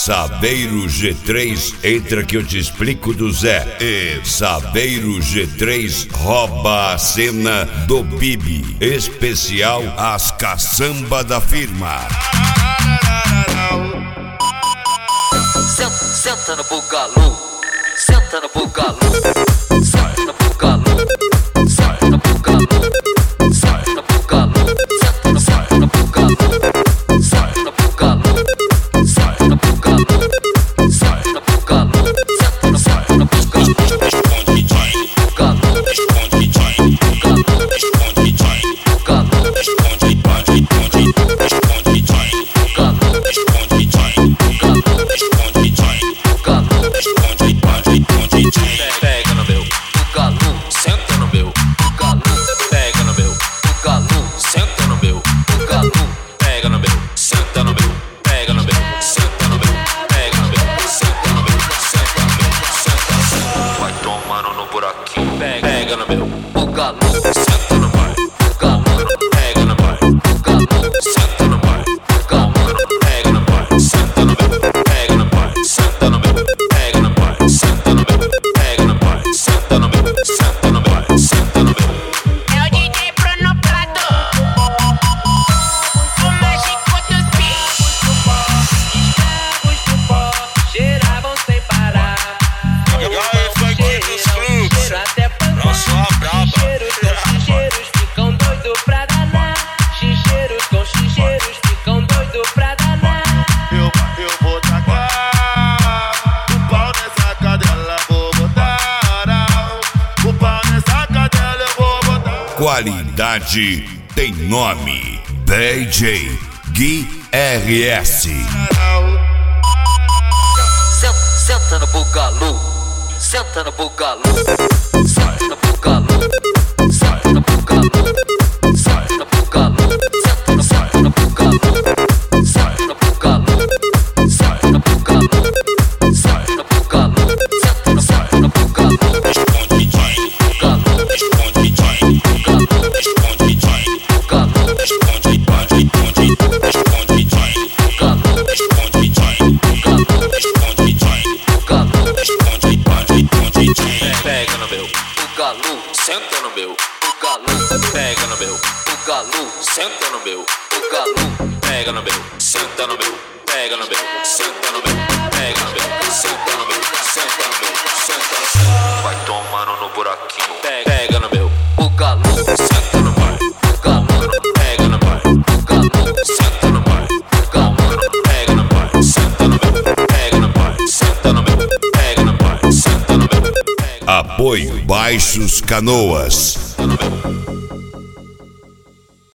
Saveiro G3, entra que eu te explico do Zé. E Saveiro G3 rouba a cena do Bibi. Especial as caçamba da firma. Senta no bugalô, senta no bugalô, senta no bugalô, senta no bugalô, senta no bugalô, senta no bugalô, senta no bugalô, senta no bugalô, senta no bugalô, senta no bugalô, responde pega no meu bugalô, senta no meu bugalô, pega no meu bugalô, senta no meu bugalô, pega no meu, senta no meu, pega no meu, senta no meu, pega no meu, senta no meu, senta no meu, senta no meu, vai tomando no buraquinho, pega no meu bugalô, senta no meu bugalô, pega no meu bugalô, senta no meu bugalô, pega no meu, senta no meu, pega no meu, senta no meu, pega no meu, senta no meu, pega no meu, senta no meu, senta no meu, senta no meu. É o DJ Bruno Prado, o mágico dos beats. Escravos do pó cheiravam sem parar. Cheiro até pançar. Xixeiros com xixeiros ficam doidos pra danar. Xixeiros com xixeiros ficam doidos pra danar. Eu vou tacar o pau nessa cadela, vou botar o pau nessa cadela, eu vou botar. Qualidade tem nome. DJ Gui RS. Senta no bugalô, senta no bugalô, senta no bugalô, senta no bugalô, senta no bugalô, senta no bugalô, senta no bugalô, senta no bugalô, senta no bugalô, senta no bugalô, responde bugalô, responde bugalô, responde bugalô, responde bugalô, responde pega no meu bugalô, senta no meu bugalô, pega no meu bugalô, senta no meu bugalô, pega no meu, senta no meu, pega no meu, senta no meu, pega no meu, senta no meu, senta no meu, senta no meu, vai tomando no buraquinho, pega no meu bugalô, senta no meu bugalô, pega no meu bugalô, senta no meu bugalô, pega no meu, senta no meu, pega no meu, senta no meu, pega no meu, senta no meu. Apoio Baixos Canoas.